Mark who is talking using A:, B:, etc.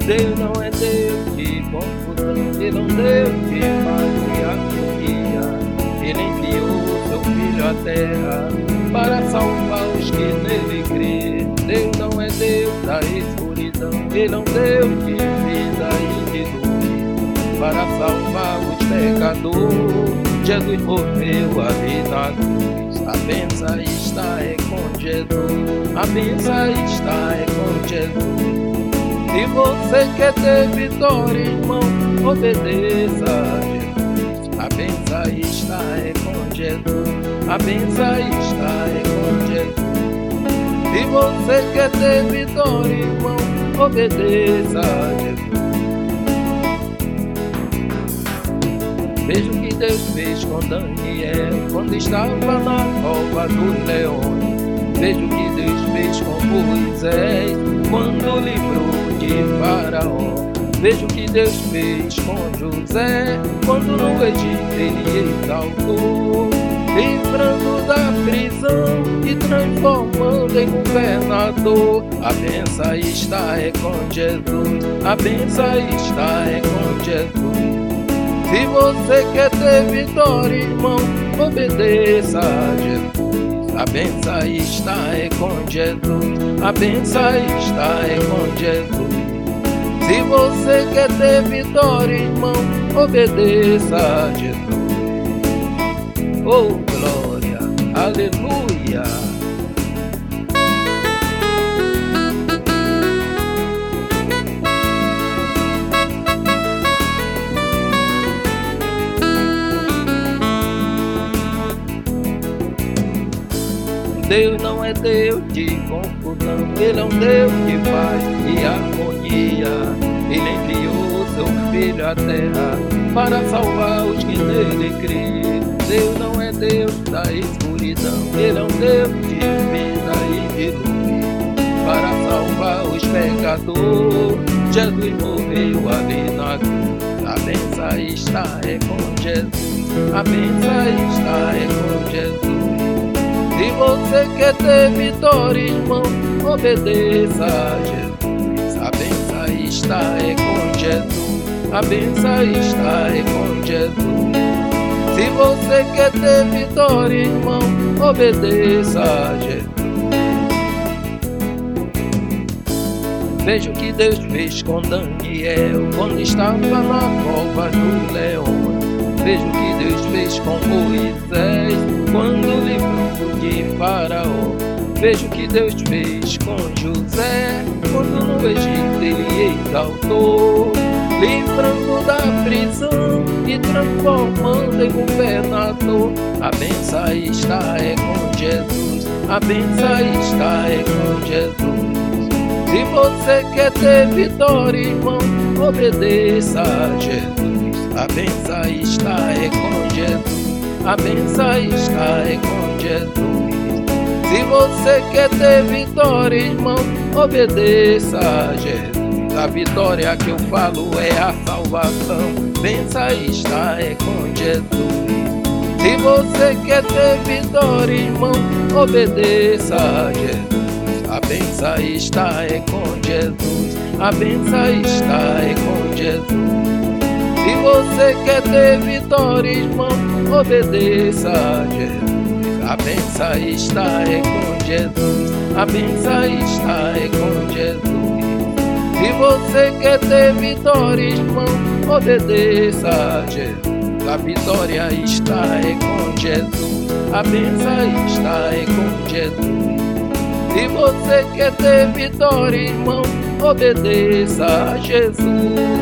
A: Deus não é Deus de confusão, Ele é um Deus de paz e harmonia. Ele enviou seu Filho à terra para salvar os que nele crê. Deus não é Deus da escuridão, Ele é um Deus de vida e de luz. Para salvar os pecadores, Jesus morreu ali na cruz. A bênção está com Jesus, a bênção está com Jesus. Se você quer ter vitória, irmão, obedeça a Jesus. A bênção está com Jesus, a bênção está com Jesus. Se você quer ter vitória, irmão, obedeça a Jesus. Veja o que Deus fez com Daniel quando estava na cova dos leões. Veja o que Deus fez com Moisés quando livrou de Faraó. Veja o que Deus fez com José quando no Egito ele exaltou, livrando da prisão e transformando em governador. A bênção está com Jesus, a bênção está com Jesus. Se você quer ter vitória, irmão, obedeça a Jesus. A bênção está com Jesus, a bênção está com Jesus. Se você quer ter vitória, irmão, obedeça a Jesus. Oh, glória, aleluia. Deus não é Deus de confusão, Ele é um Deus de paz e harmonia. Ele enviou seu Filho à terra para salvar os que nele crê. Deus não é Deus da escuridão, Ele é um Deus de vida e de luz. Para salvar os pecadores, Jesus morreu ali na cruz. A bênção está com Jesus, a bênção está com Jesus. Se você quer ter vitória, irmão, obedeça a Jesus. A bênção está com Jesus, a bênção está com Jesus. Se você quer ter vitória, irmão, obedeça a Jesus. Veja o que Deus fez com Daniel quando estava na cova do leão. Veja o que Deus fez com Moisés quando livrou de Faraó. Veja o que Deus fez com José quando no Egito ele exaltou, livrando da prisão e transformando em governador. A bênção está com Jesus, a bênção está com Jesus. Se você quer ter vitória, irmão, obedeça a Jesus. A bênção está com Jesus, a bênção está com Jesus. Se você quer ter vitória, irmão, obedeça a Jesus. A vitória que eu falo é a salvação, bênção está com Jesus. Se você quer ter vitória, irmão, obedeça a Jesus. A bênção está com Jesus, a bênção está com Jesus. Se você quer ter vitória, irmão, obedeça a Jesus. A bênção está com Jesus, a bênção está com Jesus. Se você quer ter vitória, irmão, obedeça a Jesus. A vitória está com Jesus, a bênção está com Jesus. Se você quer ter vitória, irmão, obedeça a Jesus.